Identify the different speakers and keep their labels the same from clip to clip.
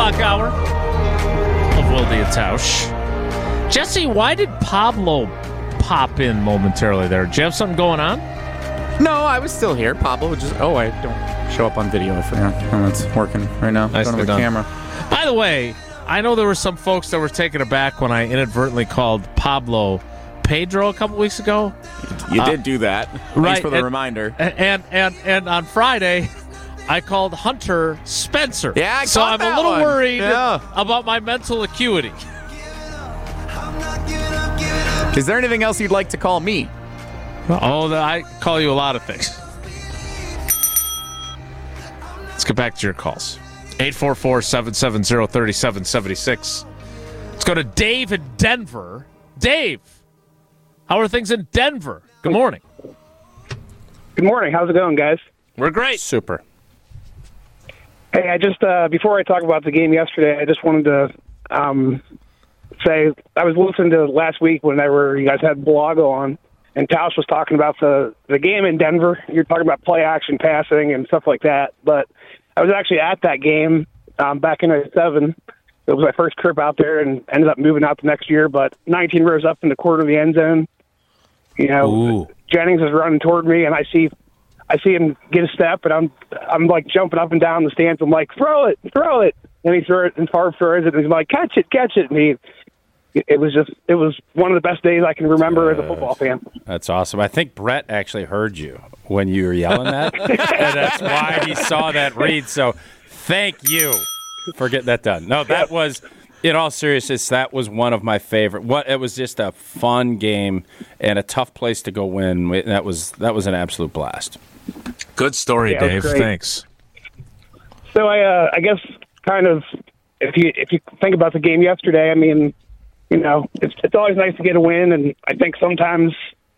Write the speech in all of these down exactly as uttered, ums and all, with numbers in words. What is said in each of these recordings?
Speaker 1: o'clock hour of Wilde and Tausch. Jesse, why did Pablo pop in momentarily there? Do you have something going on?
Speaker 2: No, I was still here. Pablo just, oh, I don't show up on video. I forgot. Oh, it's working right now.
Speaker 1: Nice
Speaker 2: don't have a
Speaker 1: done.
Speaker 2: camera.
Speaker 1: By the way, I know there were some folks that were taken aback when I inadvertently called Pablo Pedro a couple weeks ago.
Speaker 2: You
Speaker 1: uh,
Speaker 2: did do that. Thanks
Speaker 1: right,
Speaker 2: for the
Speaker 1: and,
Speaker 2: reminder.
Speaker 1: And, and and on Friday, I called Hunter Spencer.
Speaker 2: Yeah, I
Speaker 1: so
Speaker 2: caught
Speaker 1: I'm
Speaker 2: that
Speaker 1: a little
Speaker 2: one.
Speaker 1: worried
Speaker 2: Yeah.
Speaker 1: about my mental acuity.
Speaker 2: Is there anything else you'd like to call me?
Speaker 1: Oh, I call you a lot of things. Let's get back to your calls. eight four four, seven seven zero, three seven seven six. Let's go to Dave in Denver. Dave, how are things in Denver? Good morning.
Speaker 3: Good morning. How's it going, guys?
Speaker 1: We're great.
Speaker 2: Super.
Speaker 3: Hey, I just, uh, before I talk about the game yesterday, I just wanted to um, say I was listening to last week whenever you guys had Balago on, and Tausch was talking about the, the game in Denver. You're talking about play action passing and stuff like that, but I was actually at that game um, back in oh seven. It was my first trip out there and ended up moving out the next year, but nineteen rows up in the corner of the end zone. You know,
Speaker 1: Ooh.
Speaker 3: Jennings is running toward me, and I see I see him get a step, and I'm I'm like jumping up and down the stands. I'm like, throw it, throw it. And he throws it, and Favre throws it, and he's like, catch it, catch it. And he, it was just, it was one of the best days I can remember as a football fan.
Speaker 4: That's awesome. I think Brett actually heard you when you were yelling that, and that's why he saw that read. So thank you for getting that done. No, that was, in all seriousness, that was one of my favorite. What it was just a fun game and a tough place to go win. That was that was an absolute blast.
Speaker 1: Good story,
Speaker 3: Yeah,
Speaker 1: Dave.
Speaker 3: great.
Speaker 1: Thanks.
Speaker 3: So I, uh, I guess, kind of, if you if you think about the game yesterday, I mean, you know, it's it's always nice to get a win, and I think sometimes,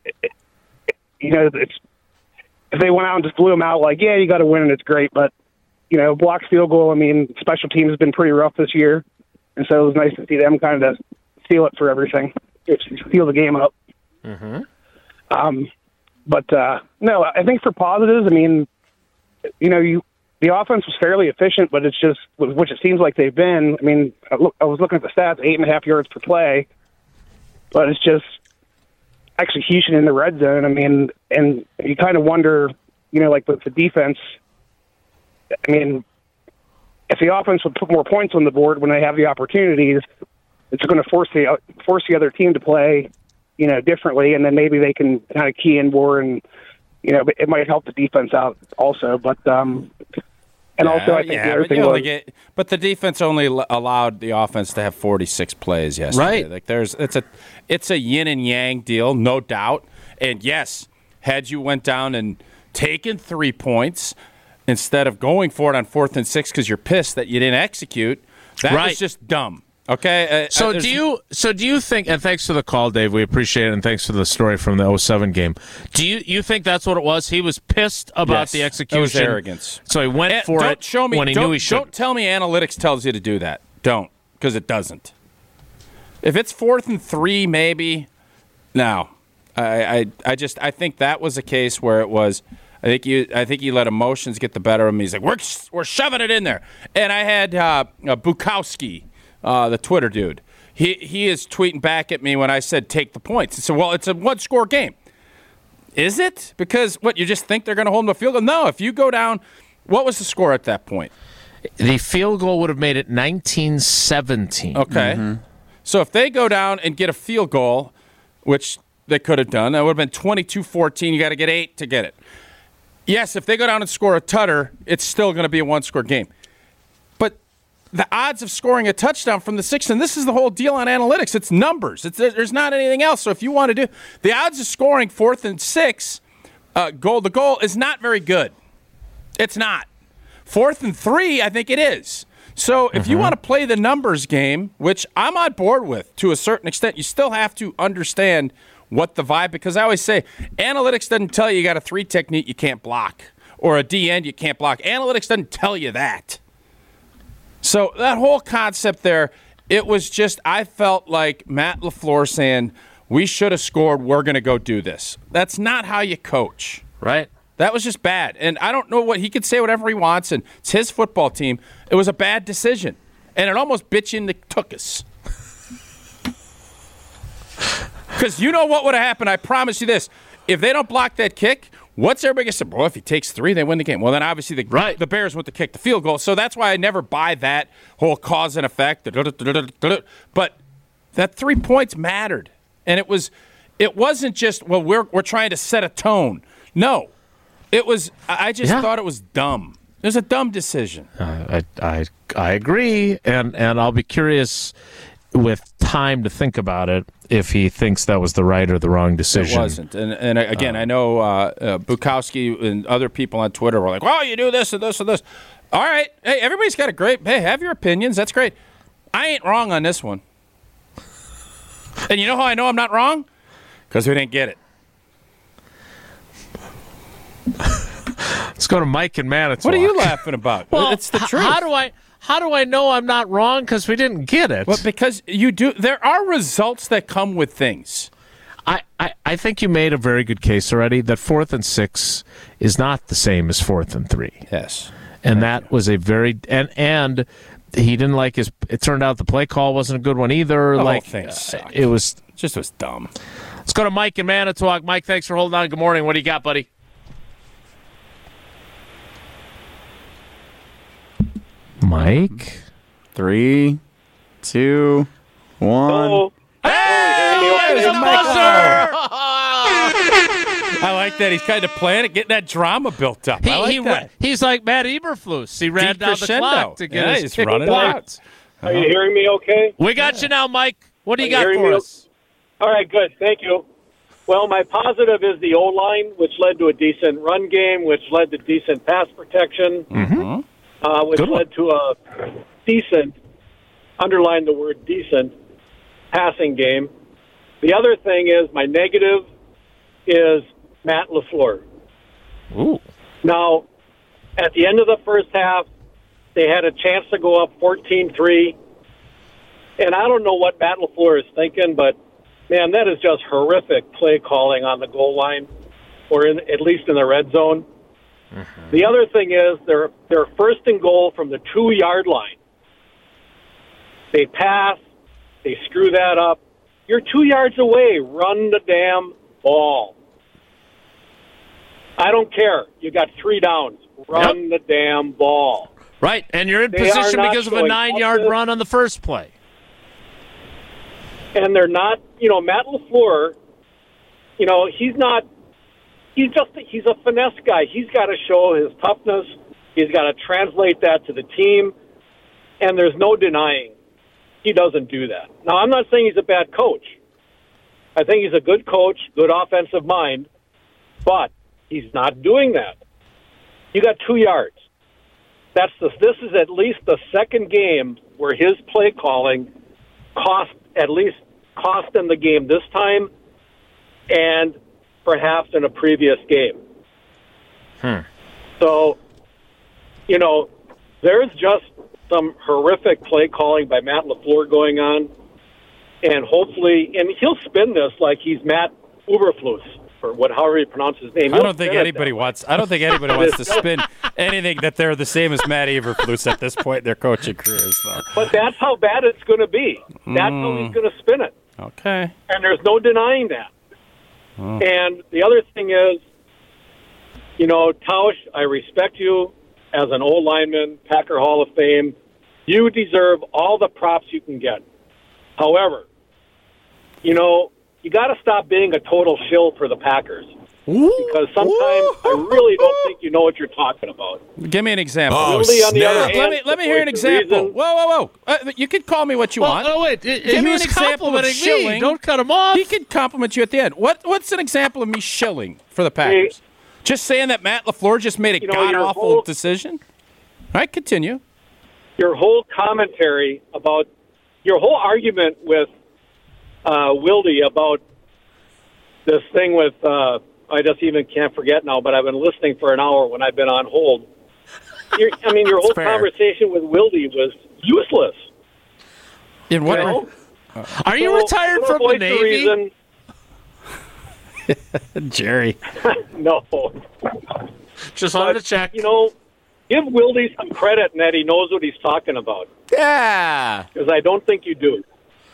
Speaker 3: you know, it's if they went out and just blew them out, like, yeah, you got to win, and it's great, but you know, blocked field goal. I mean, special teams has been pretty rough this year, and so it was nice to see them kind of seal it for everything, seal the game up.
Speaker 1: Mm-hmm.
Speaker 3: Um, but uh, no, I think for positives, I mean, you know, you. The offense was fairly efficient, but it's just, which it seems like they've been. I mean, I, look, I was looking at the stats, eight and a half yards per play, but it's just execution in the red zone. I mean, and you kind of wonder, you know, like with the defense, I mean, if the offense would put more points on the board when they have the opportunities, it's going to force the force the other team to play, you know, differently, and then maybe they can kind of key in more, and you know, it might help the defense out also. But um, and also, I think
Speaker 4: yeah,
Speaker 3: the other
Speaker 4: but,
Speaker 3: thing
Speaker 4: you know,
Speaker 3: was,
Speaker 4: like it, but the defense only l- allowed the offense to have forty-six plays yesterday.
Speaker 1: Right.
Speaker 4: Like there's, it's a, it's a yin and yang deal, no doubt. And yes, had you went down and taken three points instead of going for it on fourth and six because you're pissed that you didn't execute, that
Speaker 1: Right.
Speaker 4: was just dumb. Okay. Uh,
Speaker 1: So
Speaker 4: uh,
Speaker 1: do you? So do you think? And thanks for the call, Dave. We appreciate it, and thanks for the story from the oh seven game. Do you? You think that's what it was? He was pissed about
Speaker 4: Yes,
Speaker 1: the
Speaker 4: that
Speaker 1: execution.
Speaker 4: was arrogance.
Speaker 1: So he went
Speaker 4: Eh,
Speaker 1: for
Speaker 4: don't
Speaker 1: it
Speaker 4: show me,
Speaker 1: when he
Speaker 4: don't,
Speaker 1: knew he should.
Speaker 4: Don't tell me analytics tells you to do that. Don't, because it doesn't. If it's fourth and three, maybe. No, I, I, I just, I think that was a case where it was. I think you, I think he let emotions get the better of him. He's like, we're, we're shoving it in there. And I had uh, uh, Bukowski, uh, the Twitter dude. He, he is tweeting back at me when I said take the points. He said, well, it's a one-score game. Is it? Because, what, you just think they're going to hold them to a field goal? No, if you go down, what was the score at that point?
Speaker 1: The field goal would have made it nineteen seventeen.
Speaker 4: Okay. Mm-hmm. So if they go down and get a field goal, which they could have done, that would have been twenty-two fourteen. You got to get eight to get it. Yes, if they go down and score a tutter, it's still going to be a one-score game. But the odds of scoring a touchdown from the six, and this is the whole deal on analytics, it's numbers. It's, there's not anything else. So if you want to do – the odds of scoring fourth and six, uh, goal to goal, is not very good. It's not. Fourth and three, I think it is. So if mm-hmm. you want to play the numbers game, which I'm on board with to a certain extent, you still have to understand what the vibe – because I always say analytics doesn't tell you you got a three technique you can't block or a D end you can't block. Analytics doesn't tell you that. So that whole concept there, it was just, I felt like Matt LaFleur saying, we should have scored, we're going to go do this. That's not how you coach.
Speaker 1: Right.
Speaker 4: That was just bad. And I don't know what, he could say whatever he wants, and it's his football team. It was a bad decision. and it almost bit you in the tuchus. Because you know what would have happened? I promise you this. If they don't block that kick, what's everybody going to say? Well, if he takes three, they win the game. Well, then obviously the,
Speaker 1: right.
Speaker 4: the Bears went to kick the field goal. So that's why I never buy that whole cause and effect. But that three points mattered. And it was, it wasn't just, well, we're we're trying to set a tone. No. It was, I just yeah. thought it was dumb. It was a dumb decision.
Speaker 1: Uh, I, I I agree. And, and I'll be curious with time to think about it if he thinks that was the right or the wrong decision.
Speaker 4: It wasn't. And, and again, um, I know uh, uh, Bukowski and other people on Twitter were like, well, you do this and this and this. All right. Hey, everybody's got a great, hey, have your opinions. That's great. I ain't wrong on this one. And you know how I know I'm not wrong? Because we didn't get it.
Speaker 1: Let's go to Mike in Manitowoc.
Speaker 4: What are you laughing about?
Speaker 1: Well,
Speaker 4: it's the
Speaker 1: h-
Speaker 4: truth.
Speaker 1: How do I... How do I know I'm not wrong? Because we didn't get it.
Speaker 4: Well, because you do. There are results that come with things.
Speaker 1: I, I, I think you made a very good case already that fourth and six is not the same as fourth and three.
Speaker 4: Yes.
Speaker 1: And that was a very and and he didn't like his. It turned out the play call wasn't a good one either.
Speaker 4: The
Speaker 1: like
Speaker 4: whole thing sucked.
Speaker 1: It was
Speaker 4: it just was dumb.
Speaker 1: Let's go to Mike in Manitowoc. Mike, thanks for holding on. Good morning. What do you got, buddy? Mike.
Speaker 2: Three, two, one.
Speaker 3: Oh.
Speaker 1: Hey,
Speaker 3: oh,
Speaker 1: there's a buzzer!
Speaker 4: I like that. He's kind of playing it, getting that drama built up.
Speaker 1: He,
Speaker 4: I like
Speaker 1: he,
Speaker 4: that.
Speaker 1: He's like Matt Eberflus. He ran
Speaker 4: Deep
Speaker 1: down
Speaker 4: crescendo.
Speaker 1: the clock to get
Speaker 4: yeah,
Speaker 1: his
Speaker 4: he's
Speaker 1: kick
Speaker 4: running
Speaker 1: blocked.
Speaker 4: out.
Speaker 3: Are you hearing me okay?
Speaker 1: We got yeah. you now, Mike. What do you
Speaker 3: Are
Speaker 1: got
Speaker 3: you
Speaker 1: for
Speaker 3: me?
Speaker 1: us?
Speaker 3: All right, good. Thank you. Well, my positive is the O-line, which led to a decent run game, which led to decent pass protection,
Speaker 1: Mm-hmm.
Speaker 3: uh, which
Speaker 1: Good one.
Speaker 3: led to a decent, underline the word decent, passing game. The other thing is my negative is Matt LaFleur.
Speaker 1: Ooh.
Speaker 3: Now, at the end of the first half, they had a chance to go up fourteen three. And I don't know what Matt LaFleur is thinking, but, man, that is just horrific play calling on the goal line, or in, at least in the red zone. Mm-hmm. The other thing is they're, they're first and goal from the two-yard line. They pass. They screw that up. You're two yards away. Run the damn ball. I don't care. You got three downs. Run
Speaker 1: Yep.
Speaker 3: the damn ball.
Speaker 1: Right, and you're in
Speaker 3: They
Speaker 1: position
Speaker 3: are not
Speaker 1: because of a
Speaker 3: showing
Speaker 1: nine-yard
Speaker 3: toughness.
Speaker 1: run on the first play.
Speaker 3: And they're not, you know, Matt LaFleur, you know, he's not, he's just, he's a finesse guy. He's got to show his toughness. He's got to translate that to the team. And there's no denying he doesn't do that. Now, I'm not saying he's a bad coach. I think he's a good coach, good offensive mind, but he's not doing that. You got two yards. That's the, this is at least the second game where his play calling cost, at least cost them the game this time and perhaps in a previous game.
Speaker 1: Hmm.
Speaker 3: So, you know, there's just some horrific play calling by Matt LaFleur going on, and hopefully, and he'll spin this like he's Matt Uberflus, or what, however you pronounce his name.
Speaker 4: I
Speaker 3: He'll
Speaker 4: don't think
Speaker 3: spin it
Speaker 4: anybody
Speaker 3: that way.
Speaker 4: wants. I don't think anybody wants to spin anything that they're the same as Matt Eberflus at this point in their coaching careers, though.
Speaker 3: But that's how bad it's going to be. That's
Speaker 4: Mm.
Speaker 3: how he's going to spin it,
Speaker 4: Okay.
Speaker 3: and there's no denying that.
Speaker 4: Oh.
Speaker 3: And the other thing is, you know, Tausch, I respect you as an old lineman, Packer Hall of Fame. You deserve all the props you can get. However, you know, you got to stop being a total shill for the Packers. Because sometimes I really don't think you know what you're talking about.
Speaker 4: Give me an example.
Speaker 5: Oh,
Speaker 3: Willie, on the
Speaker 5: snap.
Speaker 3: other
Speaker 4: let
Speaker 3: hand,
Speaker 4: me let me hear an
Speaker 3: for
Speaker 4: example.
Speaker 3: reason-
Speaker 4: Whoa, whoa, whoa! Uh, you can call me what you
Speaker 1: Well,
Speaker 4: want.
Speaker 1: oh, wait. It,
Speaker 4: Give
Speaker 1: he
Speaker 4: me
Speaker 1: was
Speaker 4: an example of
Speaker 1: complimenting me.
Speaker 4: shilling.
Speaker 1: Don't cut him off.
Speaker 4: He can compliment you at the end. What What's an example of me shilling for the Packers? Just saying that Matt LaFleur just made a
Speaker 3: You know,
Speaker 4: god
Speaker 3: your
Speaker 4: awful
Speaker 3: whole-
Speaker 4: decision. All right, continue.
Speaker 3: Your whole commentary about your whole argument with uh, Wildy about this thing with uh, I just even can't forget now, but I've been listening for an hour when I've been on hold. Your, I mean, your whole
Speaker 2: fair.
Speaker 3: conversation with Wildy was useless.
Speaker 4: In what?
Speaker 3: You know?
Speaker 1: Are you
Speaker 3: So,
Speaker 1: retired
Speaker 3: to
Speaker 1: from the
Speaker 3: avoid
Speaker 1: Navy?
Speaker 3: reason,
Speaker 4: Jerry.
Speaker 3: no.
Speaker 1: Just wanted
Speaker 3: But,
Speaker 1: to check.
Speaker 3: You know,
Speaker 5: give Wilde some credit in that he knows what he's talking about.
Speaker 2: Yeah.
Speaker 5: Because I don't think you do.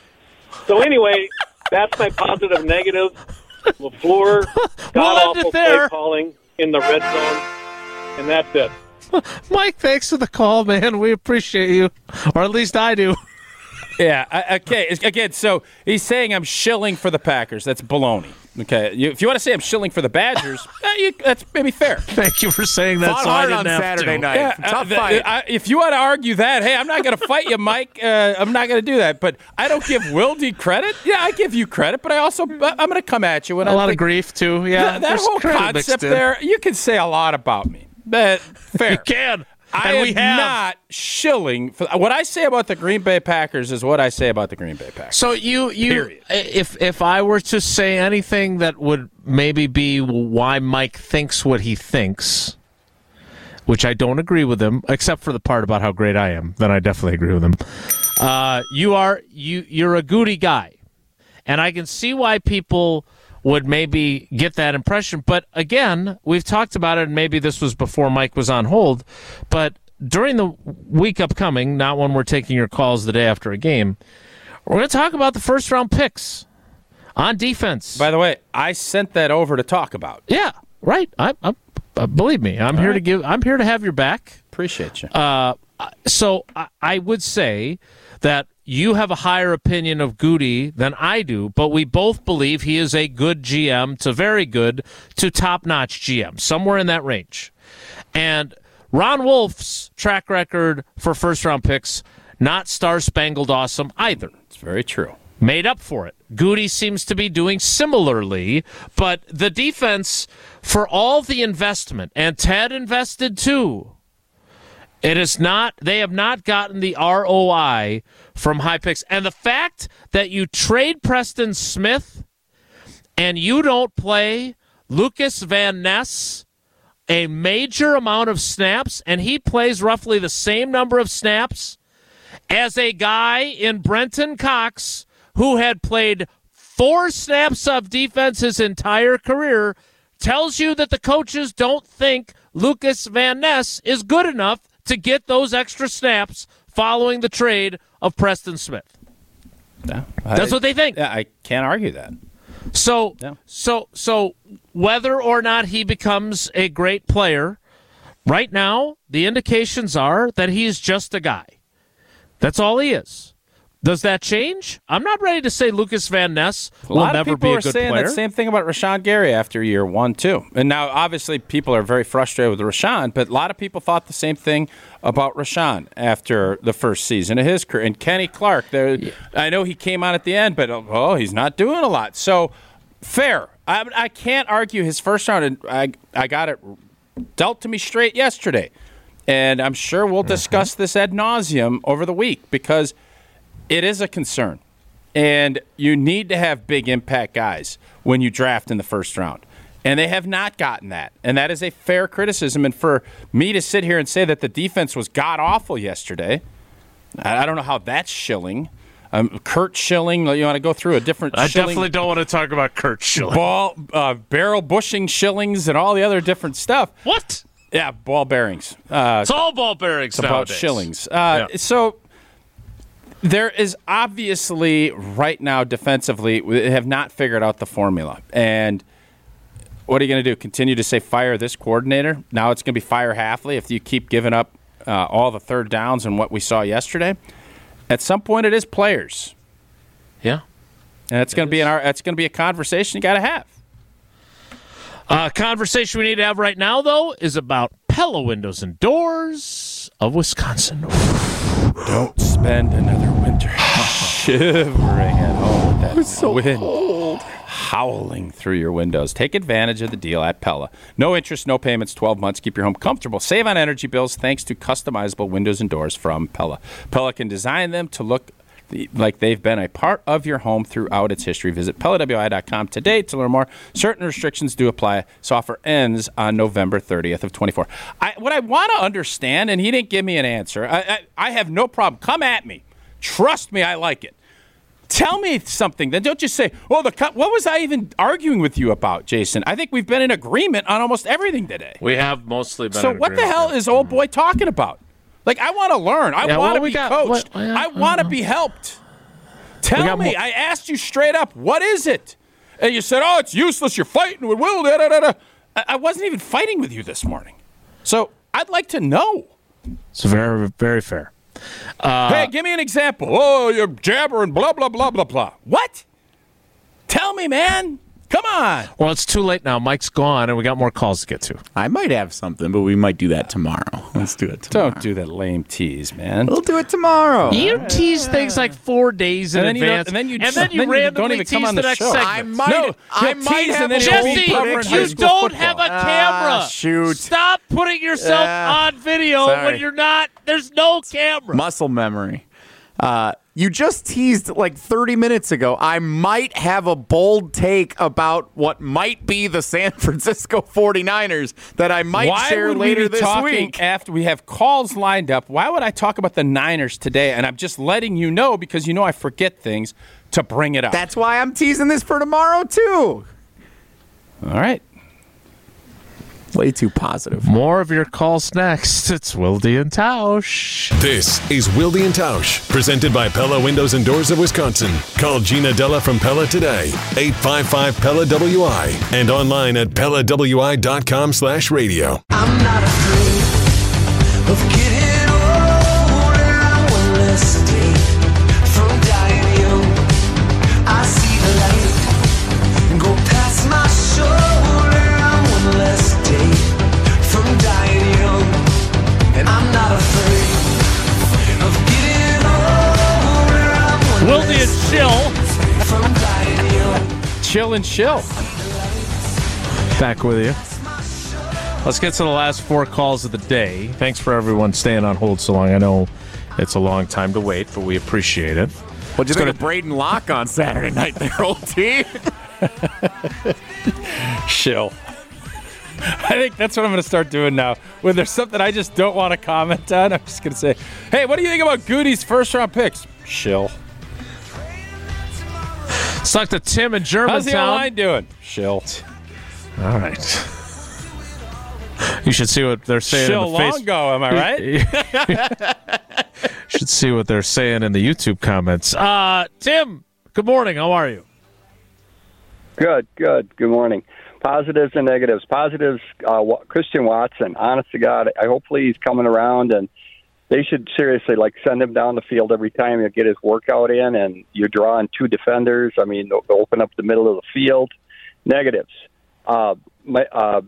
Speaker 5: So anyway, that's my positive negative. LaFleur, god-awful play calling in the red zone, and that's it.
Speaker 1: Mike, thanks for the call, man. We appreciate you, or at least I do.
Speaker 4: Yeah, I, okay. Again, so he's saying I'm shilling for the Packers. That's baloney. Okay, you, if you want to say I'm shilling for the Badgers, eh, you, that's maybe fair.
Speaker 1: Thank you for saying that.
Speaker 2: Fought
Speaker 1: so
Speaker 2: hard
Speaker 1: I didn't
Speaker 2: on
Speaker 1: have
Speaker 2: Saturday
Speaker 1: to.
Speaker 2: night.
Speaker 4: Yeah,
Speaker 2: Tough
Speaker 4: uh,
Speaker 2: fight.
Speaker 4: I, if you want to argue that, hey, I'm not going to fight you, Mike. Uh, I'm not going to do that. But I don't give Wilde credit. Yeah, I give you credit, but I also I'm going to come at you when
Speaker 1: A
Speaker 4: I
Speaker 1: lot
Speaker 4: think,
Speaker 1: of grief too. Yeah,
Speaker 4: That, that
Speaker 1: there's
Speaker 4: whole
Speaker 1: credit mixed
Speaker 4: concept
Speaker 1: in.
Speaker 4: there, you can say a lot about me. But fair.
Speaker 1: You can.
Speaker 4: I
Speaker 1: and
Speaker 4: am
Speaker 1: we have.
Speaker 4: not shilling for what I say about the Green Bay Packers is what I say about the Green Bay Packers.
Speaker 1: So you, you,
Speaker 4: Period.
Speaker 1: if if I were to say anything that would maybe be why Mike thinks what he thinks, which I don't agree with him, except for the part about how great I am, then I definitely agree with him. Uh, you are you you're a Goody guy, and I can see why people would maybe get that impression. But again, we've talked about it, and maybe this was before Mike was on hold, but during the week upcoming, not when we're taking your calls the day after a game, we're going to talk about the first-round picks on defense.
Speaker 4: By the way, I sent that over to talk about.
Speaker 1: Yeah, right. I, I, uh, believe me, I'm
Speaker 4: All
Speaker 1: here
Speaker 4: right.
Speaker 1: to give. I'm here to have your back.
Speaker 4: Appreciate you.
Speaker 1: Uh, so I, I would say that you have a higher opinion of Goody than I do, but we both believe he is a good G M to very good to top-notch G M, somewhere in that range. And Ron Wolf's track record for first-round picks, not star-spangled awesome either.
Speaker 4: It's very true.
Speaker 1: Made up for it. Goody seems to be doing similarly, but the defense, for all the investment, and Ted invested too, it is not, they have not gotten the R O I from high picks. And the fact that you trade Preston Smith and you don't play Lucas Van Ness a major amount of snaps, and he plays roughly the same number of snaps as a guy in Brenton Cox who had played four snaps of defense his entire career, tells you that the coaches don't think Lucas Van Ness is good enough to get those extra snaps following the trade of Preston Smith.
Speaker 4: Yeah,
Speaker 1: That's
Speaker 4: I,
Speaker 1: what they think.
Speaker 4: Yeah, I can't argue that.
Speaker 1: So,
Speaker 4: Yeah.
Speaker 1: so, so whether or not he becomes a great player, right now the indications are that he's just a guy. That's all he is. Does that change? I'm not ready to say Lucas Van Ness
Speaker 4: A
Speaker 1: will
Speaker 4: lot
Speaker 1: never
Speaker 4: of people
Speaker 1: be a
Speaker 4: are
Speaker 1: good
Speaker 4: saying
Speaker 1: player.
Speaker 4: that same thing about Rashawn Gary after year one, too. And now, obviously, people are very frustrated with Rashawn, but a lot of people thought the same thing about Rashawn after the first season of his career. And Kenny Clark, there, yeah. I know he came on at the end, but, oh, he's not doing a lot. So, fair. I, I can't argue his first round, and I, I got it dealt to me straight yesterday. And I'm sure we'll discuss this ad nauseum over the week because it is a concern. And you need to have big impact guys when you draft in the first round. And they have not gotten that. And that is a fair criticism. And for me to sit here and say that the defense was god-awful yesterday, I don't know how that's shilling. Um, Kurt Schilling, you want to go through a different
Speaker 1: I
Speaker 4: Schilling,
Speaker 1: definitely don't want to talk about Kurt Schilling.
Speaker 4: ball, uh, barrel bushing Schillings and all the other different stuff.
Speaker 1: What?
Speaker 4: Yeah, ball bearings. Uh,
Speaker 1: It's all ball bearings
Speaker 4: about
Speaker 1: nowadays.
Speaker 4: Schillings. Uh,
Speaker 1: Yeah.
Speaker 4: So there is obviously right now defensively we have not figured out the formula. And what are you going to do? Continue to say fire this coordinator? Now it's going to be fire Hafley if you keep giving up uh, all the third downs and what we saw yesterday. At some point, it is players,
Speaker 1: Yeah.
Speaker 4: and it's going to be an that's going to be a conversation you got to have.
Speaker 1: Uh, conversation we need to have right now, though, is about Pella Windows and Doors of Wisconsin.
Speaker 4: Don't spend another winter shivering at home with that so wind cold. howling through your windows. Take advantage of the deal at Pella. No interest, no payments, twelve months. Keep your home comfortable. Save on energy bills thanks to customizable windows and doors from Pella. Pella can design them to look like they've been a part of your home throughout its history. Visit Pella W I dot com today to learn more. Certain restrictions do apply. This offer ends on November thirtieth of twenty-four. I, what I want to understand, and he didn't give me an answer, I, I, I have no problem. Come at me. Trust me, I like it. Tell me something. Then don't just say, well, the cut. What was I even arguing with you about, Jason? I think we've been in agreement on almost everything today.
Speaker 1: We have mostly been
Speaker 4: So
Speaker 1: in
Speaker 4: what the
Speaker 1: agreement.
Speaker 4: hell is old boy talking about? Like, I want to learn. I
Speaker 1: Yeah,
Speaker 4: want to
Speaker 1: well, we
Speaker 4: be
Speaker 1: got-
Speaker 4: coached.
Speaker 1: what- yeah,
Speaker 4: I want to be helped. Tell
Speaker 1: got
Speaker 4: me.
Speaker 1: mo-
Speaker 4: I asked you straight up, what is it? And you said, oh, it's useless. You're fighting with Will. Da, da, da, da. I I wasn't even fighting with you this morning. So I'd like to know.
Speaker 1: It's very, very fair. Uh,
Speaker 4: hey, give me an example. Oh, you're jabbering, blah, blah, blah, blah, blah. What? Tell me, man. Come on.
Speaker 1: Well, it's too late now. Mike's gone, and we got more calls to get to.
Speaker 2: I might have something, but we might do that tomorrow. Let's do it tomorrow.
Speaker 4: Don't do that lame tease, man.
Speaker 2: We'll do it tomorrow.
Speaker 1: You tease things like four days in
Speaker 4: And then you don't-
Speaker 1: advance,
Speaker 4: and then you
Speaker 1: and
Speaker 4: just-
Speaker 1: then you
Speaker 4: then you
Speaker 1: randomly
Speaker 4: don't even
Speaker 1: tease
Speaker 4: come on
Speaker 1: the
Speaker 4: the
Speaker 1: next
Speaker 4: show.
Speaker 1: segment.
Speaker 2: I might,
Speaker 4: No,
Speaker 2: I
Speaker 4: you'll
Speaker 2: might
Speaker 4: tease
Speaker 2: have
Speaker 4: and then
Speaker 2: a
Speaker 4: you'll
Speaker 2: bold
Speaker 4: be
Speaker 1: Jesse,
Speaker 4: covering
Speaker 2: prediction.
Speaker 4: high
Speaker 1: you
Speaker 4: school
Speaker 1: don't
Speaker 4: football.
Speaker 1: have a
Speaker 2: Ah,
Speaker 1: camera.
Speaker 2: shoot.
Speaker 1: Stop putting yourself
Speaker 2: Ah,
Speaker 1: on video
Speaker 2: sorry.
Speaker 1: when you're not. There's no camera.
Speaker 2: Muscle memory. Uh, you just teased like thirty minutes ago. I might have a bold take about what might be the San Francisco forty-niners that I might
Speaker 4: Why
Speaker 2: share
Speaker 4: would
Speaker 2: later
Speaker 4: we be
Speaker 2: this
Speaker 4: talking
Speaker 2: week.
Speaker 4: after we have calls lined up? Why would I talk about the Niners today? And I'm just letting you know because you know I forget things to bring it up.
Speaker 2: That's why I'm teasing this for tomorrow, too.
Speaker 4: All right.
Speaker 2: Way too positive.
Speaker 1: More of your calls next. It's Wilde and Tausch.
Speaker 6: This is Wilde and Tausch, presented by Pella Windows and Doors of Wisconsin. Call Gina Della from Pella today, eight five five Pella W I, and online at pella w i dot com slash radio.
Speaker 7: I'm not afraid of getting old, and I will escape from dying young. I see the light and go past my shoulder. I will escape from dying young, and I'm not afraid of getting old, and I will
Speaker 1: Wilde and Chill.
Speaker 7: from dying young.
Speaker 4: Chill and chill.
Speaker 1: Back with you. Let's get to the last four calls of the day. Thanks for everyone staying on hold so long. I know it's a long time to wait, but we appreciate it.
Speaker 2: What'd you think of Braden Locke on Saturday night there, old T?
Speaker 4: Chill. I think that's what I'm going to start doing now. When there's something I just don't want to comment on, I'm just going to say, hey, what do you think about Goody's first round picks? Chill.
Speaker 1: Let's talk to Tim in
Speaker 4: How's the
Speaker 1: Germantown.
Speaker 4: line doing? Chill.
Speaker 1: All right. You should see what they're saying
Speaker 4: Chill
Speaker 1: in the face.
Speaker 4: long ago, am I right?
Speaker 1: Should see what they're saying in the YouTube comments. Uh, Tim, good morning. How are you?
Speaker 8: Good, good. Good morning. Positives and negatives. Positives, uh, Christian Watson. Honest to God, I hopefully he's coming around, and they should seriously like send him down the field every time you get his workout in, and you're drawing two defenders. I mean, they'll open up the middle of the field. Negatives. Uh, my, uh,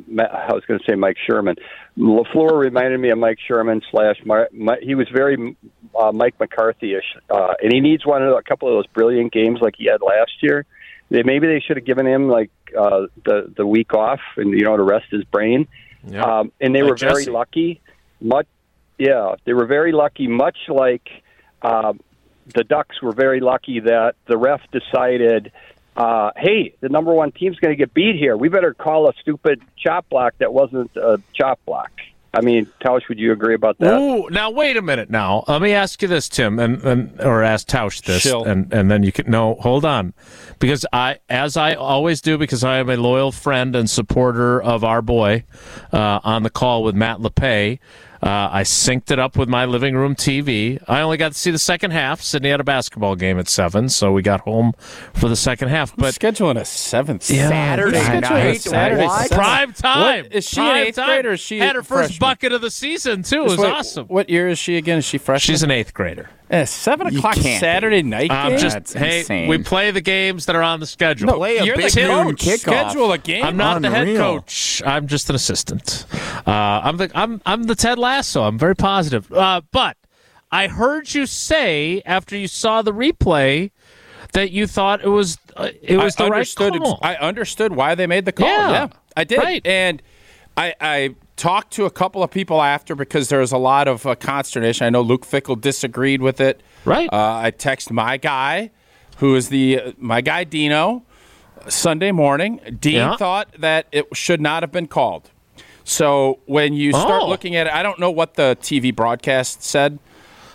Speaker 8: I was going to say Mike Sherman. LaFleur reminded me of Mike Sherman slash. My, my, he was very uh, Mike McCarthy-ish, uh, and he needs one of a couple of those brilliant games like he had last year. They, maybe they should have given him like uh, the the week off and you know to rest his brain.
Speaker 1: Yeah.
Speaker 8: Um, and they
Speaker 1: Like
Speaker 8: were very
Speaker 1: Jesse.
Speaker 8: lucky. Much, yeah, they were very lucky. Much like uh, the Ducks were very lucky that the ref decided. Uh, hey, the number one team's going to get beat here. We better call a stupid chop block that wasn't a chop block. I mean, Tausch, would you agree about that?
Speaker 1: Ooh, now wait a minute. Now let me ask you this, Tim, and, and or ask Tausch this,
Speaker 4: Chill.
Speaker 1: and and then you can no, hold on, because I, as I always do, because I am a loyal friend and supporter of our boy, uh, on the call with Matt LePay. Uh, I synced it up with my living room T V. I only got to see the second half. Sydney had a basketball game at seven, so we got home for the second half.
Speaker 4: But
Speaker 1: But
Speaker 4: scheduling a seventh
Speaker 1: Yeah,
Speaker 2: Saturday
Speaker 4: Who's scheduling a
Speaker 2: night.
Speaker 4: Saturday
Speaker 2: What?
Speaker 4: seventh?
Speaker 1: prime time.
Speaker 4: What? Is she an
Speaker 1: Prime
Speaker 4: eighth
Speaker 1: time.
Speaker 4: grader or is she
Speaker 1: had her
Speaker 4: a
Speaker 1: first
Speaker 4: freshman?
Speaker 1: bucket of the season too. It was
Speaker 4: Wait,
Speaker 1: awesome.
Speaker 4: What year is she again? Is she freshman?
Speaker 1: She's an eighth grader.
Speaker 4: Eh, seven
Speaker 2: You
Speaker 4: o'clock
Speaker 2: can't
Speaker 4: Saturday night
Speaker 1: I'm
Speaker 4: game?
Speaker 1: just
Speaker 2: That's
Speaker 1: hey,
Speaker 2: insane.
Speaker 1: we play the games that are on the schedule.
Speaker 4: No,
Speaker 2: Play a
Speaker 4: you're the
Speaker 2: big noon
Speaker 4: coach.
Speaker 2: kickoff.
Speaker 4: Schedule a game.
Speaker 1: I'm not the head
Speaker 2: Unreal.
Speaker 1: coach. I'm just an assistant. Uh, I'm the I'm I'm the Ted Lasso. I'm very positive. Uh, but I heard you say after you saw the replay that you thought it was uh, it was
Speaker 4: I
Speaker 1: the right
Speaker 4: understood
Speaker 1: call.
Speaker 4: I understood why they made the call.
Speaker 1: Yeah.
Speaker 4: Yeah, I did.
Speaker 1: Right.
Speaker 4: And I, I talked to a couple of people after because there was a lot of uh, consternation. I know Luke Fickle disagreed with it.
Speaker 1: Right.
Speaker 4: Uh, I text my guy, who is the uh, my guy Dino, Sunday morning. Dean
Speaker 1: Yeah.
Speaker 4: thought that it should not have been called. So when you start
Speaker 1: Oh.
Speaker 4: looking at it, I don't know what the T V broadcast said.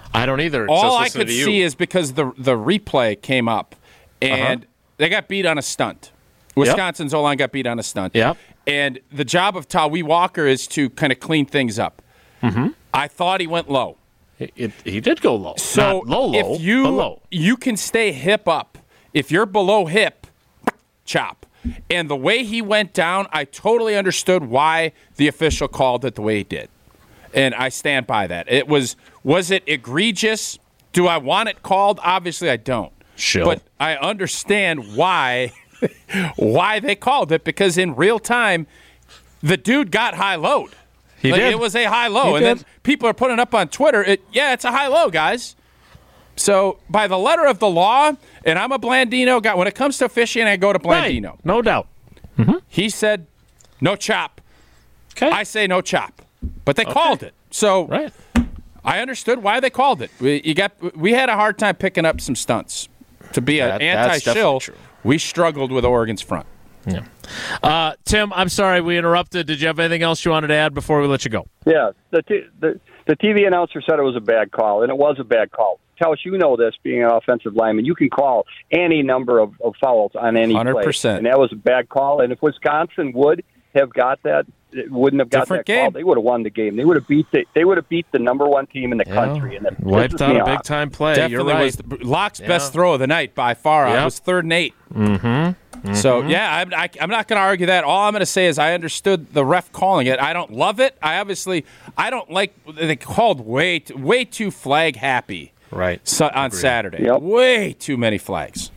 Speaker 1: I don't either.
Speaker 4: All I could see is because the the replay came up, and
Speaker 1: uh-huh.
Speaker 4: they got beat on a stunt. Wisconsin's yep. O-line got beat on a stunt.
Speaker 1: Yep.
Speaker 4: And the job of Tawee Walker is to kind of clean things up.
Speaker 1: Mm-hmm.
Speaker 4: I thought he went low.
Speaker 1: It, it, he did go low.
Speaker 4: So
Speaker 1: Not low, low,
Speaker 4: if you,
Speaker 1: but low.
Speaker 4: you can stay hip up. If you're below hip, chop. And the way he went down, I totally understood why the official called it the way he did. And I stand by that. It was, was it egregious? Do I want it called? Obviously I don't.
Speaker 1: Sure.
Speaker 4: But I understand why why they called it, because in real time, the dude got high load.
Speaker 1: He
Speaker 4: like,
Speaker 1: did.
Speaker 4: It was a high low.
Speaker 1: He
Speaker 4: and
Speaker 1: did.
Speaker 4: then people are putting up on Twitter, it, yeah, it's a high low, guys. So by the letter of the law, and I'm a Blandino guy, when it comes to officiating, I go to Blandino.
Speaker 1: Right. No doubt. Mm-hmm.
Speaker 4: He said, no chop.
Speaker 1: Okay.
Speaker 4: I say no chop. But they
Speaker 1: okay.
Speaker 4: called it. So
Speaker 1: right.
Speaker 4: I understood why they called it. We, you got, we had a hard time picking up some stunts. To be an
Speaker 1: that,
Speaker 4: anti-shill, we struggled with Oregon's front.
Speaker 1: Yeah. Uh, Tim, I'm sorry we interrupted. Did you have anything else you wanted to add before we let you go?
Speaker 8: Yeah, the t- the the T V announcer said it was a bad call, and it was a bad call. Tausch, you know this, being an offensive lineman, you can call any number of, of fouls on any
Speaker 4: one hundred
Speaker 8: play,
Speaker 4: percent.
Speaker 8: and that was a bad call. And if Wisconsin would have got that, it wouldn't have got
Speaker 4: Different
Speaker 8: that
Speaker 4: game.
Speaker 8: call. They would have won the game. They would have beat the they would have beat the number one team in the
Speaker 1: Yeah.
Speaker 8: country, and that
Speaker 1: Wiped
Speaker 8: pisses
Speaker 1: out
Speaker 8: me
Speaker 1: a
Speaker 8: off.
Speaker 1: big time play.
Speaker 4: Definitely
Speaker 1: You're right.
Speaker 4: was the, Locke's
Speaker 1: Yeah.
Speaker 4: best throw of the night by far.
Speaker 1: Yep.
Speaker 4: It was third and eight.
Speaker 1: Mm-hmm. Mm-hmm.
Speaker 4: So, yeah, I'm, I, I'm not going to argue that. All I'm going to say is I understood the ref calling it. I don't love it. I obviously I don't like they called way too, way too flag happy
Speaker 1: Right.
Speaker 4: so, on
Speaker 1: Agreed.
Speaker 4: Saturday.
Speaker 8: Yep.
Speaker 4: Way too many flags.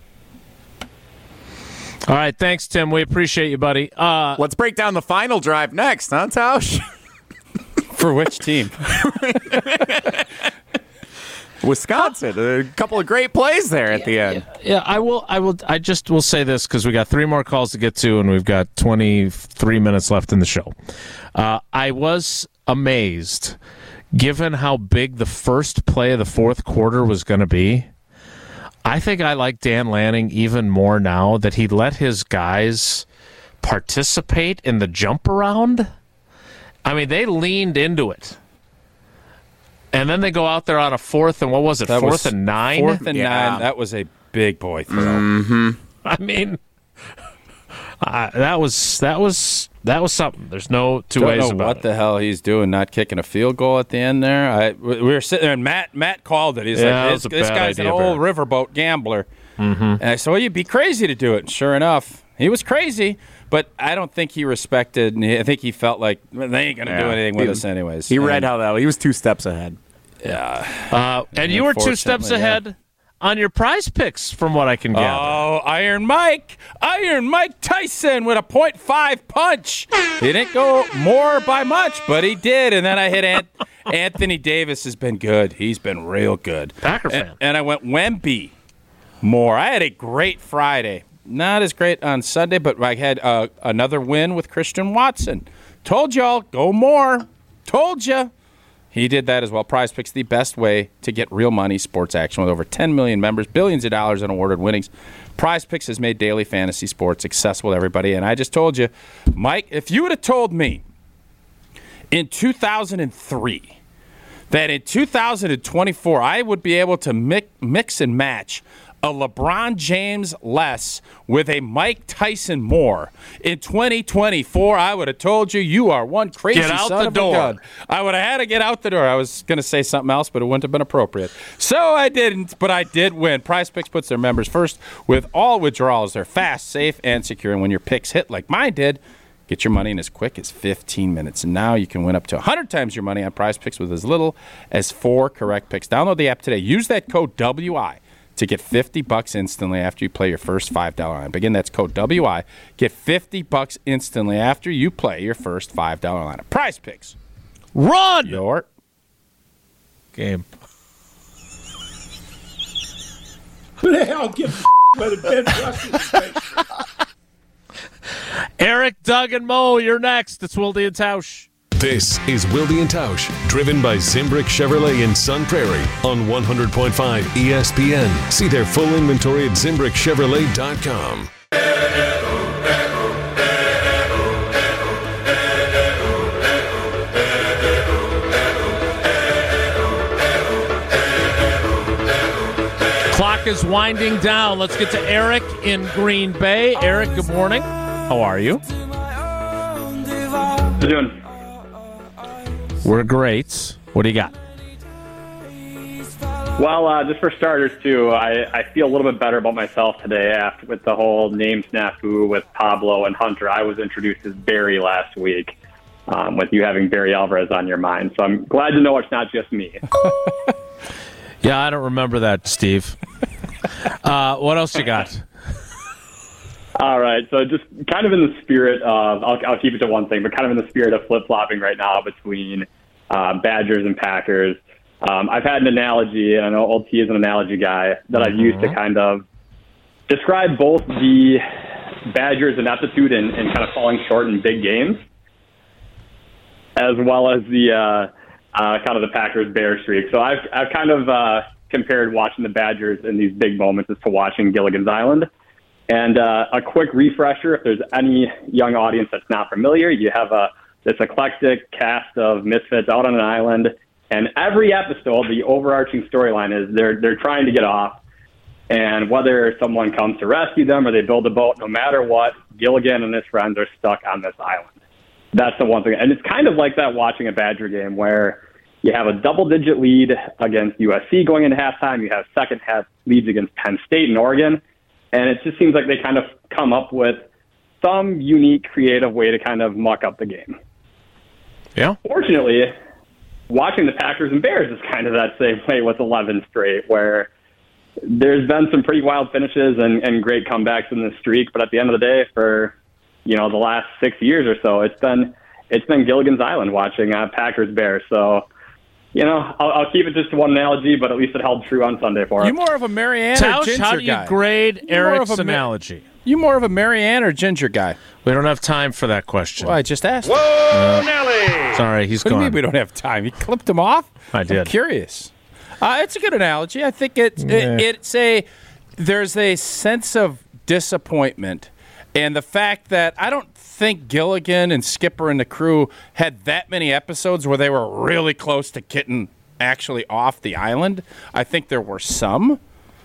Speaker 1: All right. Thanks, Tim. We appreciate you, buddy. Uh,
Speaker 2: Let's break down the final drive next, huh, Tausch?
Speaker 4: For which team?
Speaker 2: Wisconsin. A couple of great plays there at the end.
Speaker 1: Yeah, I will. I will. I just will say this because we got three more calls to get to, and we've got twenty-three minutes left in the show. Uh, I was amazed, given how big the first play of the fourth quarter was going to be. I think I like Dan Lanning even more now that he let his guys participate in the jump around. I mean, they leaned into it. And then they go out there on a fourth, and what was it,
Speaker 4: That
Speaker 1: fourth
Speaker 4: was
Speaker 1: and nine?
Speaker 4: Fourth and
Speaker 2: Yeah.
Speaker 4: nine. That was a big boy throw.
Speaker 2: Mm-hmm.
Speaker 1: I mean, uh, that was that was that was something. There's no two
Speaker 4: Don't
Speaker 1: ways
Speaker 4: know
Speaker 1: about
Speaker 4: what
Speaker 1: it.
Speaker 4: the hell he's doing, not kicking a field goal at the end there. I, we were sitting there, and Matt Matt called it. He's
Speaker 1: Yeah,
Speaker 4: like,
Speaker 1: that
Speaker 4: this,
Speaker 1: was a
Speaker 4: this
Speaker 1: bad
Speaker 4: guy's
Speaker 1: idea,
Speaker 4: an old
Speaker 1: Barrett.
Speaker 4: riverboat gambler. Mm-hmm. And I said, well, you'd be crazy to do it. And sure enough, he was crazy, but I don't think he respected, and he, I think he felt like, well, they ain't going to do
Speaker 2: Yeah.
Speaker 4: anything with
Speaker 2: He-
Speaker 4: us anyways.
Speaker 2: He read
Speaker 4: And-
Speaker 2: how that. He was two steps ahead.
Speaker 4: Yeah.
Speaker 1: Uh, and you were two steps
Speaker 4: Unfortunately, yeah.
Speaker 1: ahead on your prize picks, from what I can gather.
Speaker 4: Oh, Iron Mike. Iron Mike Tyson with a point five punch. He didn't go more by much, but he did. And then I hit Ant- Anthony Davis has been good. He's been real good.
Speaker 1: Packer
Speaker 4: And,
Speaker 1: fan.
Speaker 4: and I went Wemby more. I had a great Friday. Not as great on Sunday, but I had uh, another win with Christian Watson. Told y'all, go more. Told ya. He did that as well. Prize Picks, the best way to get real money sports action with over ten million members, billions of dollars in awarded winnings. Prize Picks has made daily fantasy sports accessible to everybody. And I just told you, Mike, if you would have told me in two thousand three that in two thousand twenty-four I would be able to mix, mix and match a LeBron James less with a Mike Tyson more in twenty twenty-four, I would have told you you are one crazy
Speaker 1: Get out
Speaker 4: son
Speaker 1: the
Speaker 4: of
Speaker 1: door.
Speaker 4: a gun. I would have had to get out the door. I was going to say something else, but it wouldn't have been appropriate. So I didn't, but I did win. Prize Picks puts their members first with all withdrawals. They're fast, safe, and secure. And when your picks hit like mine did, get your money in as quick as fifteen minutes. And now you can win up to one hundred times your money on Prize Picks with as little as four correct picks. Download the app today. Use that code W I to get fifty bucks instantly after you play your first five dollar line. Again, that's code W I. Get fifty bucks instantly after you play your first five dollar line. Prize Picks.
Speaker 1: Run!
Speaker 4: Your
Speaker 1: game.
Speaker 9: Who the hell gives a whether Ben Russell is right?
Speaker 1: Eric, Doug, and Mo, you're next. It's Wilde and Tausch.
Speaker 6: This is Wilde and Tausch, driven by Zimbrick Chevrolet in Sun Prairie on one hundred point five E S P N. See their full inventory at zimbrick chevrolet dot com.
Speaker 1: clock is winding down. Let's get to Eric in Green Bay. Eric, good morning. How are you?
Speaker 10: How you doing?
Speaker 1: We're great. What do you got?
Speaker 10: Well, uh, just for starters, too, I, I feel a little bit better about myself today after with the whole name snafu with Pablo and Hunter. I was introduced as Barry last week, um, with you having Barry Alvarez on your mind. So I'm glad to know it's not just me.
Speaker 1: Yeah, I don't remember that, Steve. Uh, what else you got?
Speaker 10: All right, so just kind of in the spirit of, I'll, I'll keep it to one thing, but kind of in the spirit of flip-flopping right now between uh, Badgers and Packers. Um, I've had an analogy, and I know Old T is an analogy guy, that I've used to kind of describe both the Badgers' ineptitude in, in kind of falling short in big games, as well as the uh, uh, kind of the Packers-Bears streak. So I've, I've kind of uh, compared watching the Badgers in these big moments as to watching Gilligan's Island. And uh, a quick refresher, if there's any young audience that's not familiar, you have a this eclectic cast of misfits out on an island, and every episode, the overarching storyline is they're they're trying to get off, and whether someone comes to rescue them or they build a boat, no matter what, Gilligan and his friends are stuck on this island. That's the one thing. And it's kind of like that watching a Badger game where you have a double-digit lead against U S C going into halftime, you have second-half leads against Penn State and Oregon, and it just seems like they kind of come up with some unique, creative way to kind of muck up the game.
Speaker 1: Yeah.
Speaker 10: Fortunately, watching the Packers and Bears is kind of that same way with eleven straight, where there's been some pretty wild finishes and, and great comebacks in this streak. But at the end of the day, for you know the last six years or so, it's been it's been Gilligan's Island watching uh, Packers Bears. So. You know, I'll, I'll keep it just to one analogy, but at least it held true on Sunday for us.
Speaker 4: You more of a Marianne
Speaker 1: Tausch,
Speaker 4: or Ginger
Speaker 1: how do you
Speaker 4: guy?
Speaker 1: grade
Speaker 4: You more
Speaker 1: Eric's
Speaker 4: of a Ma-
Speaker 1: analogy?
Speaker 4: You more of a Marianne or Ginger guy?
Speaker 1: We don't have time for that question.
Speaker 4: Well, I just asked.
Speaker 1: Whoa, uh, Nelly! Sorry, he's
Speaker 4: what
Speaker 1: gone.
Speaker 4: do you mean we don't have time? You clipped him off?
Speaker 1: I did.
Speaker 4: I'm curious. Uh, it's a good analogy. I think it,
Speaker 1: Yeah.
Speaker 4: it, it's a there's a sense of disappointment, and the fact that I don't think Gilligan and Skipper and the crew had that many episodes where they were really close to getting actually off the island. I think there were some.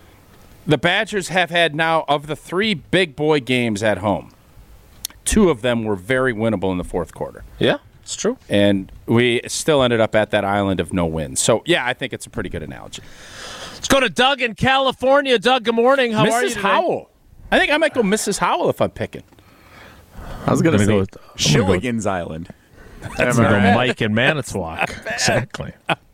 Speaker 4: The Badgers have had now, of the three big boy games at home, two of them were very winnable in the fourth quarter.
Speaker 1: Yeah, it's true.
Speaker 4: And we still ended up at that island of no wins. So, yeah, I think it's a pretty good analogy.
Speaker 1: Let's go to Doug in California. Doug, good morning. How
Speaker 4: Missus
Speaker 1: are you today?
Speaker 4: Howell. I think I might go Missus Howell if I'm picking.
Speaker 2: I was going to
Speaker 1: I'm
Speaker 2: say
Speaker 1: gonna go with-
Speaker 2: Shilligan's Island.
Speaker 1: That's going to go Mike in Manitowoc. Exactly.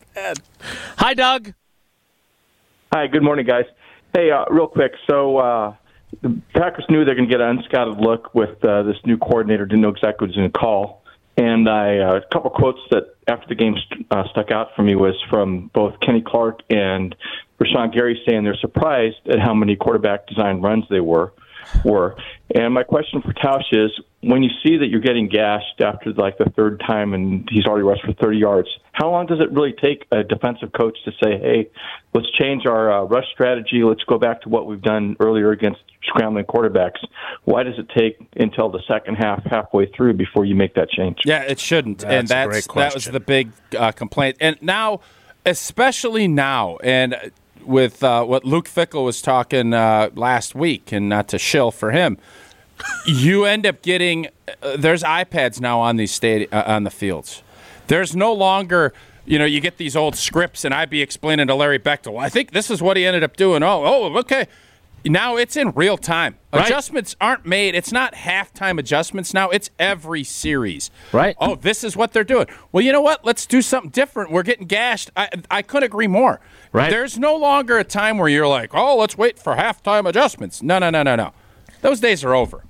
Speaker 1: Hi, Doug.
Speaker 11: Hi, good morning, guys. Hey, uh, real quick. So uh, the Packers knew they're going to get an unscouted look with uh, this new coordinator. Didn't know exactly what he was going to call. And I, uh, a couple quotes that after the game st- uh, stuck out for me was from both Kenny Clark and Rashawn Gary saying they're surprised at how many quarterback design runs they were. were. And my question for Tausch is, when you see that you're getting gashed after like the third time and he's already rushed for thirty yards, how long does it really take a defensive coach to say, hey, let's change our uh, rush strategy, let's go back to what we've done earlier against scrambling quarterbacks? Why does it take until the second half, halfway through, before you make that change?
Speaker 4: Yeah, it shouldn't.
Speaker 1: That's
Speaker 4: and
Speaker 1: a
Speaker 4: that's
Speaker 1: great
Speaker 4: that was
Speaker 1: question.
Speaker 4: the big uh, complaint. And now, especially now, and with uh, what Luke Fickell was talking uh, last week, and not to shill for him, you end up getting uh, there's iPads now on these stadi- uh, on the fields. There's no longer, you know, you get these old scripts, and I'd be explaining to Larry Bechtel, I think this is what he ended up doing. Oh, oh, okay. Now it's in real time.
Speaker 1: Right.
Speaker 4: Adjustments aren't made. It's not halftime adjustments now. It's every series.
Speaker 1: Right.
Speaker 4: Oh, this is what they're doing. Well, you know what? Let's do something different. We're getting gashed. I, I couldn't agree more.
Speaker 1: Right.
Speaker 4: There's no longer a time where you're like, oh, let's wait for halftime adjustments. No, no, no, no, no. Those days are over.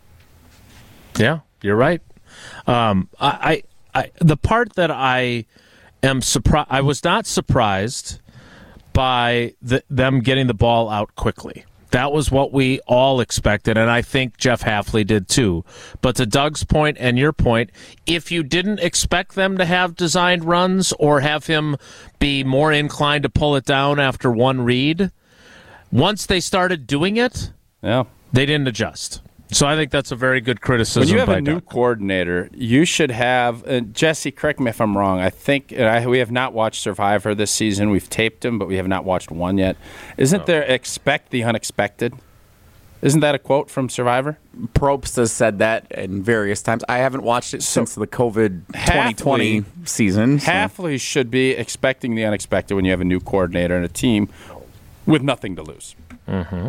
Speaker 1: Yeah, you're right. Um, I, I, I, the part that I am surprised, I was not surprised by the, them getting the ball out quickly. That was what we all expected, and I think Jeff Hafley did too. But to Doug's point and your point, if you didn't expect them to have designed runs or have him be more inclined to pull it down after one read, once they started doing it,
Speaker 4: Yeah.
Speaker 1: they didn't adjust. So I think that's a very good criticism.
Speaker 4: When you have
Speaker 1: by
Speaker 4: a new
Speaker 1: Doug.
Speaker 4: coordinator, you should have uh, Jesse. Correct me if I'm wrong. I think uh, I, we have not watched Survivor this season. We've taped them, but we have not watched one yet. Isn't
Speaker 1: No.
Speaker 4: there expect the unexpected? Isn't that a quote from Survivor?
Speaker 2: Probst has said that in various times. I haven't watched it since the COVID twenty twenty season. so-
Speaker 4: Halfley should be expecting the unexpected when you have a new coordinator and a team with nothing to lose.
Speaker 1: Mm-hmm.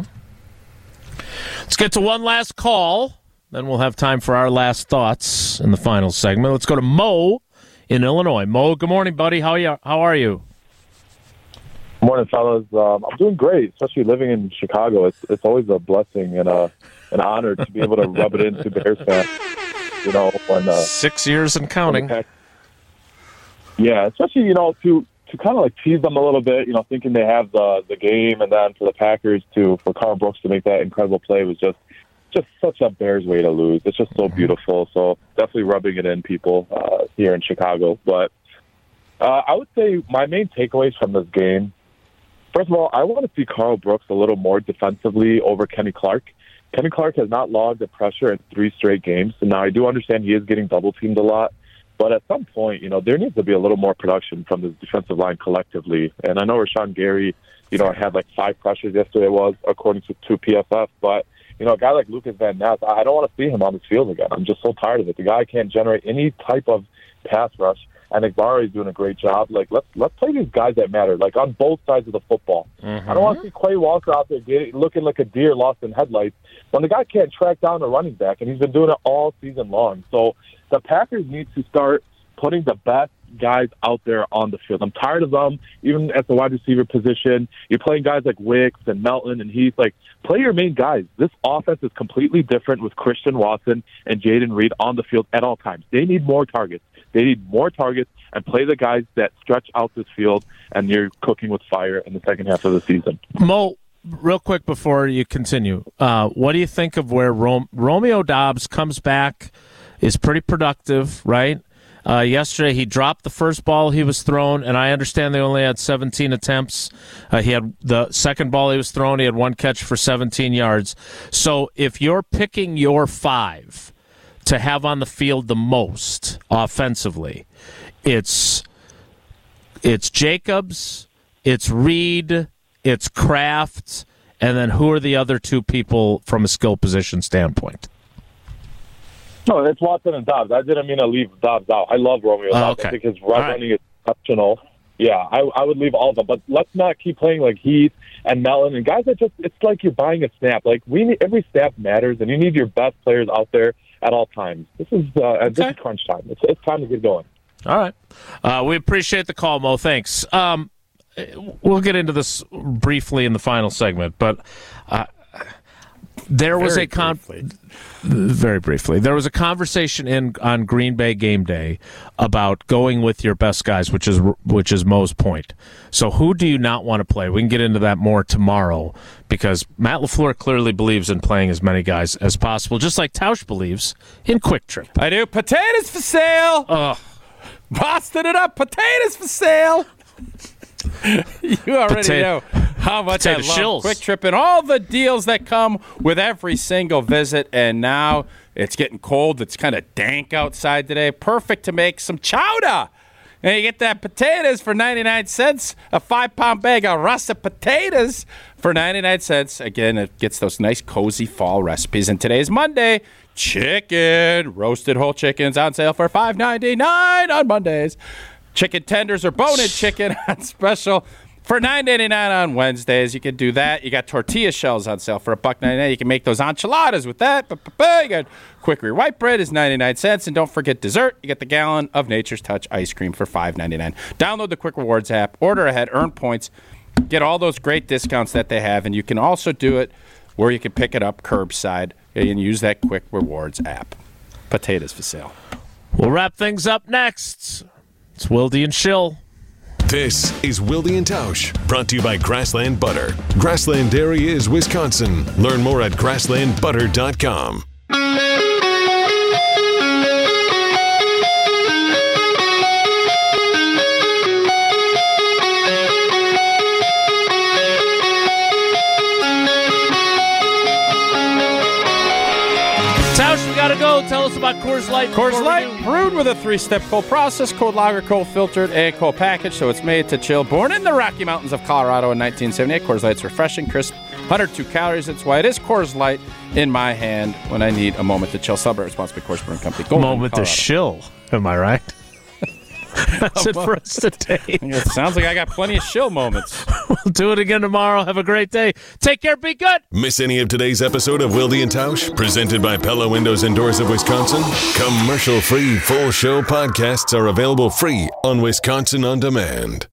Speaker 1: Let's get to one last call. Then we'll have time for our last thoughts in the final segment. Let's go to Mo in Illinois. Mo, good morning, buddy. How are you? How are you?
Speaker 12: Morning, fellas. Um, I'm doing great, especially living in Chicago. It's it's always a blessing and a, an honor to be able to rub it into Bears fans. You know, when uh,
Speaker 1: six years and counting.
Speaker 12: Yeah, especially you know to to kind of like tease them a little bit. You know, thinking they have the the game, and then for the Packers to for Carl Brooks to make that incredible play was just just such a Bears way to lose. It's just so beautiful. So definitely rubbing it in, people uh, here in Chicago. But uh, I would say my main takeaways from this game. First of all, I want to see Carl Brooks a little more defensively over Kenny Clark. Kenny Clark has not logged the pressure in three straight games. And now I do understand he is getting double teamed a lot. But at some point, you know, there needs to be a little more production from this defensive line collectively. And I know Rashawn Gary, you know, had like five pressures yesterday, it was, according to, to P F F. But, you know, a guy like Lucas Van Ness, I don't want to see him on this field again. I'm just so tired of it. The guy can't generate any type of pass rush. And Igbara is doing a great job. Like, let's let's play these guys that matter, like on both sides of the football.
Speaker 1: Mm-hmm.
Speaker 12: I don't want to see Quay Walker out there getting, looking like a deer lost in headlights when the guy can't track down a running back, and he's been doing it all season long. So the Packers need to start putting the best guys out there on the field. I'm tired of them, even at the wide receiver position. You're playing guys like Wicks and Melton, and he's like, play your main guys. This offense is completely different with Christian Watson and Jaden Reed on the field at all times. They need more targets. They need more targets and play the guys that stretch out this field, and you're cooking with fire in the second half of the season.
Speaker 1: Mo, real quick before you continue, uh, what do you think of where Rom- Romeo Doubs comes back, is pretty productive, right? Uh, yesterday, he dropped the first ball he was thrown, and I understand they only had seventeen attempts. Uh, he had the second ball he was thrown, he had one catch for seventeen yards. So if you're picking your five to have on the field the most offensively, it's it's Jacobs, it's Reed, it's Kraft, and then who are the other two people from a skill position standpoint?
Speaker 12: No, it's Watson and Dobbs. I didn't mean to leave Dobbs out. I love Romeo
Speaker 1: Oh,
Speaker 12: Dobbs.
Speaker 1: okay.
Speaker 12: I think his run
Speaker 1: All right.
Speaker 12: running is exceptional. Yeah, I, I would leave all of them. But let's not keep playing like Heath and Mellon and guys that just, it's like you're buying a snap. Like, we need, every snap matters, and you need your best players out there at all times. This is uh,
Speaker 1: Okay.
Speaker 12: this is crunch time. It's, it's time to get going.
Speaker 1: All right. Uh, we appreciate the call, Mo. Thanks. Um, we'll get into this briefly in the final segment, but uh, there was
Speaker 4: Very
Speaker 1: a con-
Speaker 4: briefly.
Speaker 1: very briefly. There was a conversation in on Green Bay game day about going with your best guys, which is which is Mo's point. So who do you not want to play? We can get into that more tomorrow because Matt LaFleur clearly believes in playing as many guys as possible, just like Tausch believes in Quick Trip.
Speaker 4: I do. Potatoes for sale.
Speaker 1: Ugh.
Speaker 4: Busted it up. Potatoes for sale. You already
Speaker 1: Pota-
Speaker 4: know how much I
Speaker 1: potato
Speaker 4: love
Speaker 1: shills.
Speaker 4: Quick Trip and all the deals that come with every single visit. And now it's getting cold. It's kind of dank outside today. Perfect to make some chowder. And you get that potatoes for ninety-nine cents, a five-pound bag of russet potatoes for ninety-nine cents. Again, it gets those nice, cozy fall recipes. And today's Monday, chicken, roasted whole chickens on sale for five ninety-nine on Mondays. Chicken tenders or bone-in chicken on special for nine ninety-nine on Wednesdays. You can do that. You got tortilla shells on sale for a buck ninety-nine. You can make those enchiladas with that. You got Quickery white bread is ninety-nine cents. And don't forget dessert. You get the gallon of Nature's Touch ice cream for five ninety-nine. Download the Quick Rewards app. Order ahead. Earn points. Get all those great discounts that they have. And you can also do it where you can pick it up curbside and use that Quick Rewards app. Potatoes for sale.
Speaker 1: We'll wrap things up next. It's Wilde and Schill.
Speaker 6: This is Wilde and Tausch, brought to you by Grassland Butter. Grassland Dairy is Wisconsin. Learn more at grassland butter dot com.
Speaker 1: got to go. Tell us about Coors Light.
Speaker 4: Coors Light, brewed with a three-step cold process, cold lager, cold filtered, and cold package, so it's made to chill. Born in the Rocky Mountains of Colorado in nineteen seventy-eight, Coors Light's refreshing, crisp, one hundred two calories. That's why it is Coors Light in my hand when I need a moment to chill. Celebrate responsibly, Coors Brewing Company. Golden,
Speaker 1: moment
Speaker 4: Colorado.
Speaker 1: to shill. Am I right? That's it for us today.
Speaker 4: It sounds like I got plenty of shill moments.
Speaker 1: We'll do it again tomorrow. Have a great day. Take care. Be good.
Speaker 6: Miss any of today's episode of Wilde and Tausch, presented by Pella Windows and Doors of Wisconsin? Commercial-free full show podcasts are available free on Wisconsin On Demand.